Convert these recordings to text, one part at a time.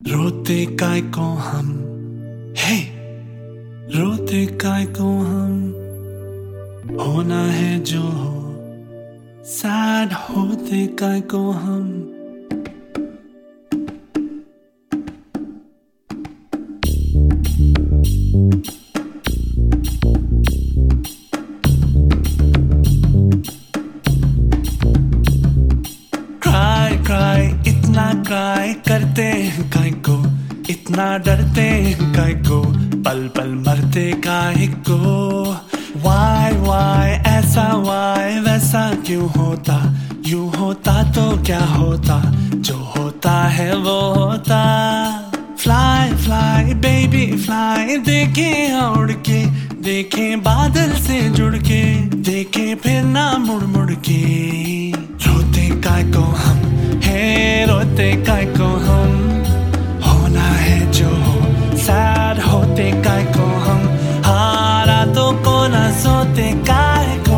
रोते काय को हम, हे रोते काय को हम, होना है जो हो, सैड होते काय को हम। क्राई इतना क्राई करते हैं काय को, इतना डरते हैं काय को, पल पल मरते काय को। वाई ऐसा वाई वैसा क्यों होता, यूं होता तो क्या होता, जो होता है वो होता। फ्लाई फ्लाई बेबी फ्लाई, देखें उड़ के, देखें बादल से जुड़ के, देखें फिर ना मुड़ मुड़ के। रोते काय को हम, हे रोते काय को हम, होना है जो हो, सैड होते काय को हम, हारा तो को ना सोते काय को।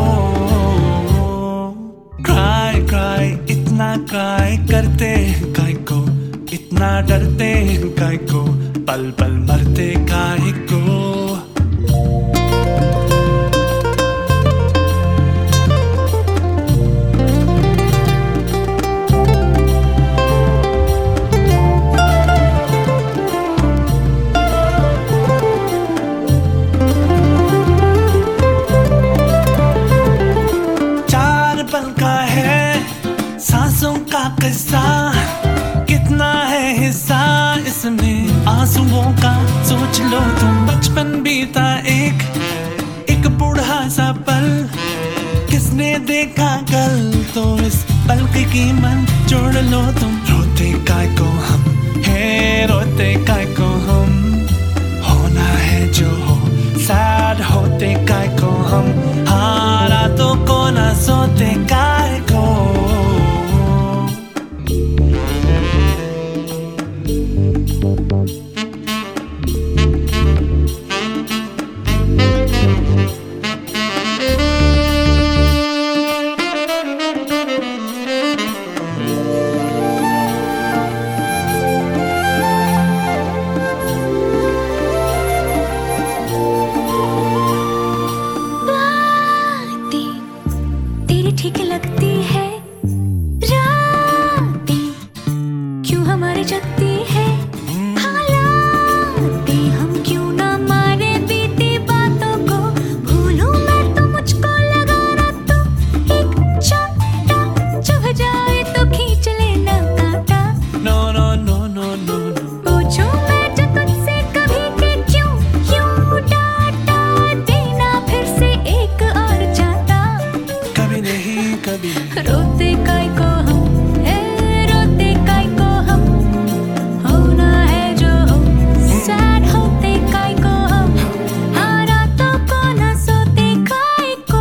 क्राई इतना क्राई करते हैं काय को, इतना डरते हैं काय को, पल पल मरते काय को। सांसों का किस्सा कितना है हिस्सा इसमें आंसुओं का, सोच लो तुम। बचपन बीता एक बूढ़ा सा पल, किसने देखा कल, तो इस पल की कीमत जोड़ लो तुम। रोते काय को हम, हे रोते काय को हम, होना है जो हो, सैड होते काय को हम, हारा तो को ना सोते काय को। ठीक लगती है रातें, क्यों हमारी जगती है हालातें, हम क्यों ना मारे बीती बातों को। भूलूं मैं तो मुझको लगा ना, तो एक चाटा चुभ जाए तो खींच लेना कांटा। No no no no no no, पूछूं मैं जो तुझसे कभी कि क्यों यूं डांटा देना फिर से एक और चाटा। कभी नहीं कभी। रोते काय को हम, रोते काय को हम, होना है जो हो, सैड होते काय को हम, हारा तो को ना सोते काय को।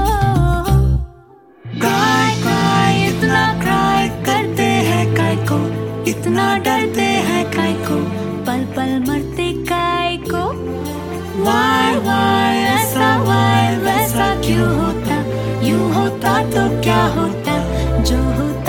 क्राई इतना क्राई करते हैं काय को, इतना डरते हैं काय को, पल पल मरते काय को। वाई ऐसा वाई वैसा क्यों होता, यूं होता तो क्या होता, जो होता